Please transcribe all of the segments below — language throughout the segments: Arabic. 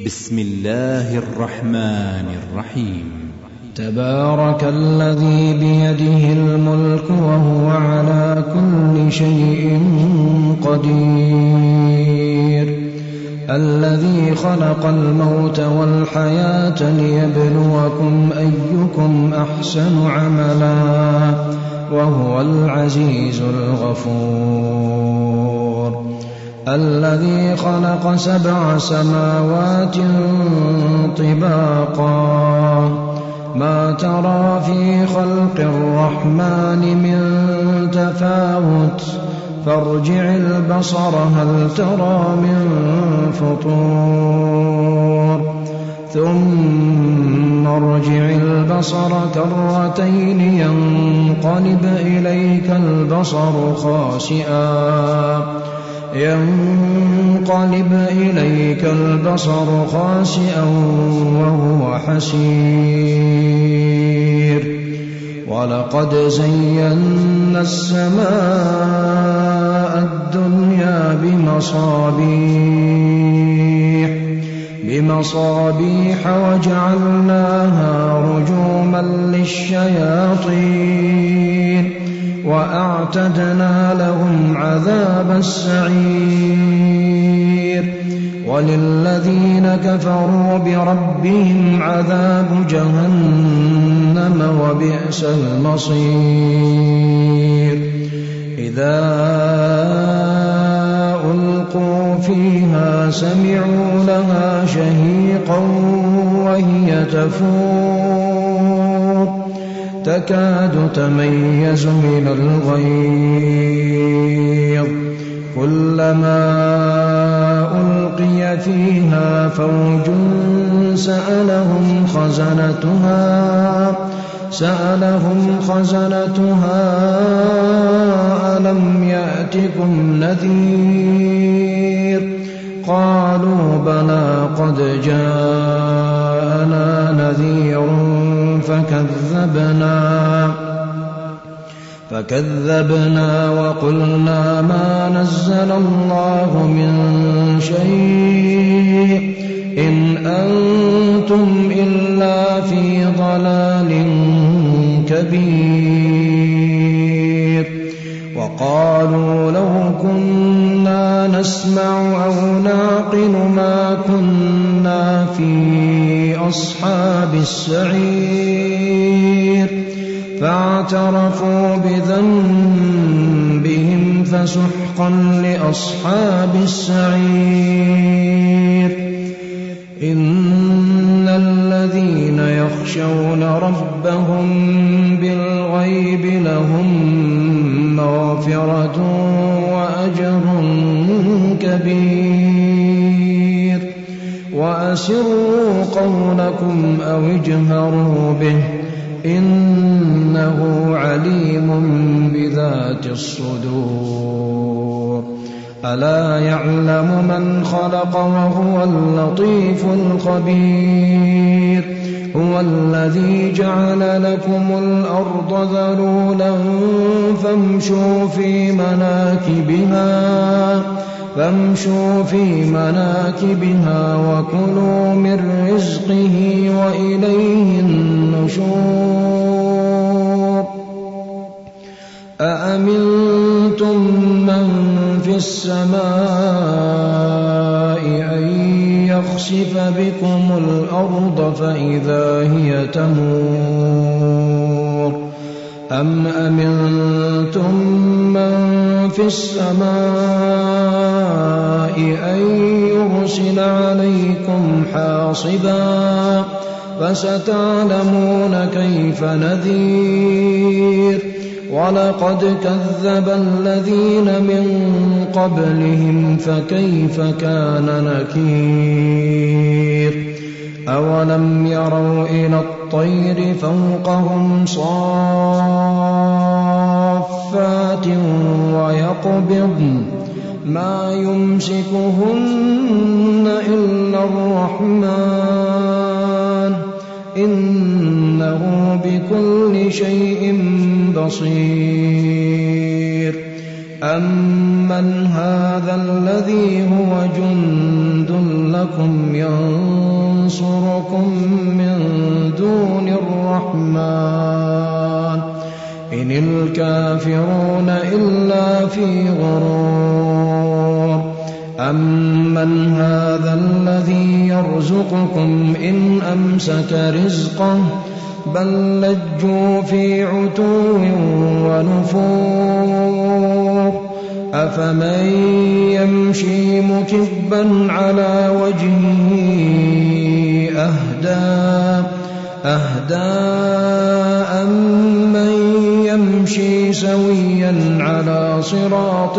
بسم الله الرحمن الرحيم. تبارك الذي بيده الملك وهو على كل شيء قدير، الذي خلق الموت والحياة ليبلوكم أيكم أحسن عملا وهو العزيز الغفور، الذي خلق 7 سماوات طباقا، ما ترى في خلق الرحمن من تفاوت، فارجع البصر هل ترى من فطور، ثم ارجع البصر كرتين ينقلب إليك البصر خاسئا وهو حسير، ولقد زينا السماء الدنيا بمصابيح وجعلناها رجوما للشياطين، وأعتدنا لهم عذاب السعير، وللذين كفروا بربهم عذاب جهنم وبئس المصير. إذا ألقوا فيها سمعوا لها شهيقا وهي تفور، تكاد تميز من الغيظ، كلما ألقي فيها فوج سألهم خزنتها ألم يأتكم نذير، قالوا بلى قد جاءنا نذير فكذبنا وقلنا ما نزل الله من شيء إن أنتم إلا في ضلال كبير، وقالوا لو كنا نسمع أو نعقل ما كنا في أصحاب السعير، فاعترفوا بذنبهم فسحقا لأصحاب السعير. إن الذين يخشون ربهم بالغيب لهم مغفرة وأجر كبير، وأسروا قولكم أو اجهروا به إنه عليم بذات الصدور. ألا يعلم من خلق وهو اللطيف الخبير، هو الذي جعل لكم الأرض ذلولا فامشوا في مناكبها وكلوا من رزقه وإليه النشور. أأمنتم من في السماء أن يخسف بكم الأرض فإذا هي تمور، أم أمنتم من في السماء أن يرسل عليكم حاصبا، فستعلمون كيف نذير. ولقد كذب الذين من قبلهم فكيف كان نكير. أولم يروا إلى الطير فوقهم صافات ويقبضن ما يمسكهن إلا الرحمن إنه بكل شيء بصير. أمن هذا الذي هو جند لكم ينصركم من دون الرحمن إن الكافرون إلا في غرور أمن هذا الذي يرزقكم إن أمسك رزقه بل لجوا في عتو ونفور أفمن يمشي مكبا على وجهه أهدى أمن يمشي سويا على صراط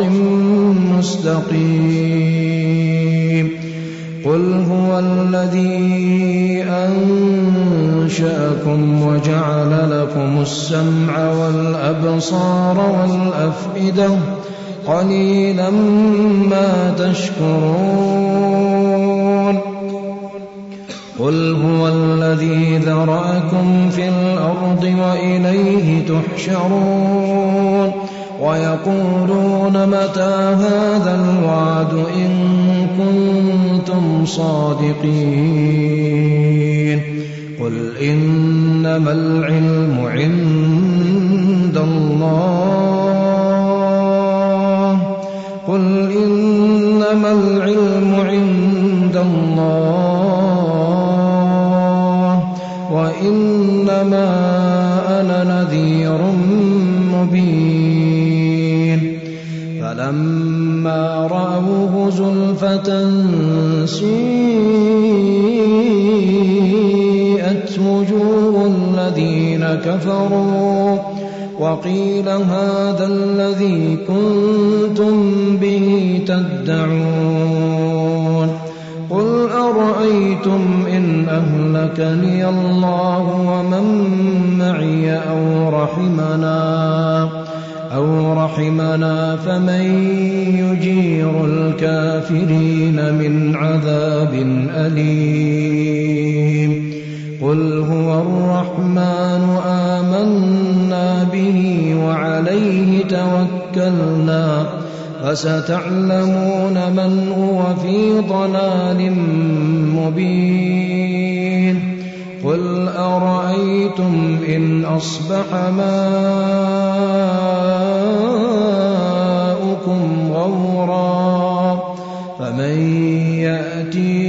مستقيم قل هو الذي أنشأكم وجعل لكم السمع والأبصار والأفئدة قليلا ما تشكرون قل هو الذي ذرأكم في الأرض وإليه تحشرون ويقولون متى هذا الوعد إن كنتم صادقين قل إنما العلم عند الله وإنما أنا نذير مبين فلما رأوه زلفة سيئت وجوه الذين كفروا وقيل هذا الذي كنتم به تدعون قل أرأيتم إن أهلكني الله ومن معي أو رحمنا فمن يجير الكافرين من عذاب أليم قل هو الرحمن آمنا به وعليه توكلنا فستعلمون من هو في ضلال مبين قل أرأيتم إن أصبح ماؤكم غورا فمن يأتي